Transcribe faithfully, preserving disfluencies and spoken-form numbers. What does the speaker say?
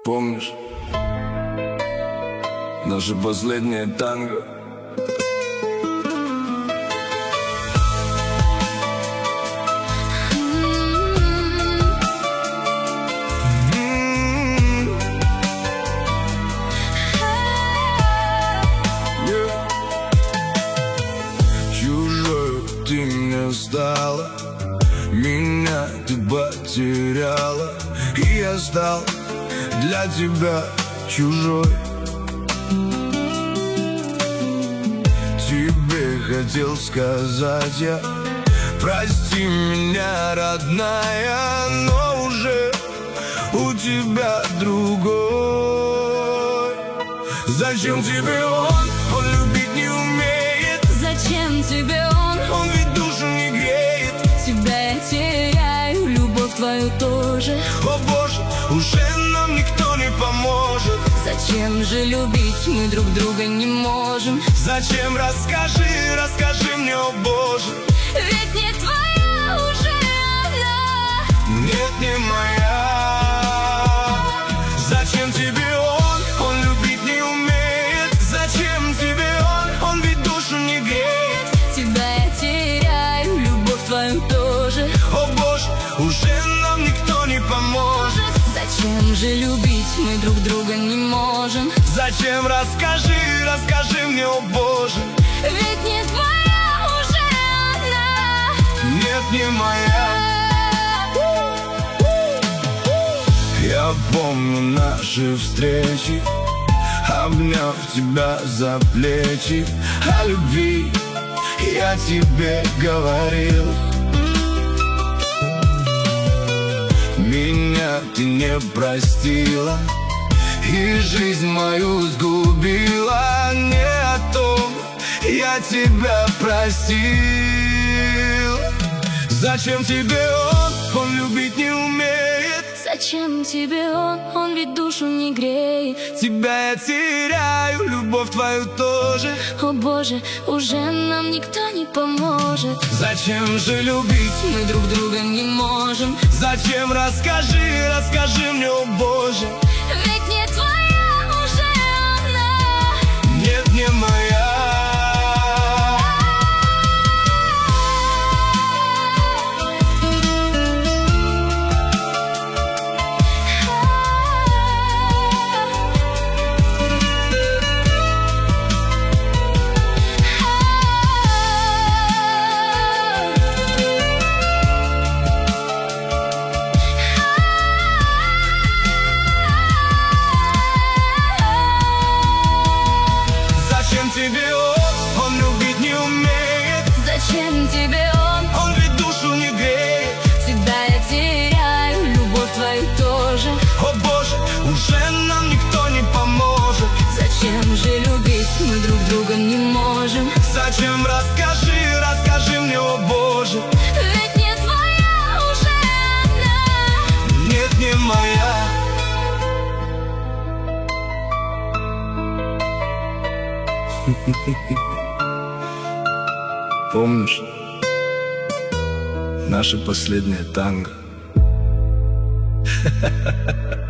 Помнишь наше последнее танго? Чужой ты мне стала, меня ты потеряла, и я стал для тебя чужой. Тебе хотел сказать я: прости меня, родная, но уже у тебя другой. Зачем тебе он? Он любить не умеет. Зачем тебе он? Он ведь душу не греет. Тебя я теряю, любовь твою тоже. О боже, уже нам никто не поможет. Зачем же любить, мы друг друга не можем? Зачем? Расскажи, расскажи мне, о боже. Ведь не твоя уже она. Нет, не моя. Зачем тебе он? Он любить не умеет. Зачем тебе он? Он ведь душу не греет. Тебя я теряю, любовь твою тоже. О боже, уже нам никто не поможет. Зачем же любить, мы друг друга не можем? Зачем? Расскажи, расскажи мне, о боже. Ведь не твоя уже она. Нет, не моя. Я помню наши встречи, обняв тебя за плечи. О любви я тебе говорил. Меня ты не простила и жизнь мою сгубила. Не о том я тебя просил. Зачем тебе он? Он любить не умеет. Зачем тебе он? Он ведь душу не греет. Тебя я теряю, любовь твою тоже. О боже, уже нам никто не поможет. Зачем же любить, мы друг друга не можем? Зачем? Расскажи, расскажи мне, о боже. Ведь не твоя уже она. Нет, не моя. Тебе он, он любить не умеет. Зачем тебе он? Он ведь душу не греет. Тебя я теряю, любовь твою тоже. О боже, уже нам никто не поможет. Зачем же любить, мы друг друга не можем? Зачем? Расскажи, расскажи мне, о боже. Ведь не твоя уже она. Нет, не моя. Помнишь наше последнее танго?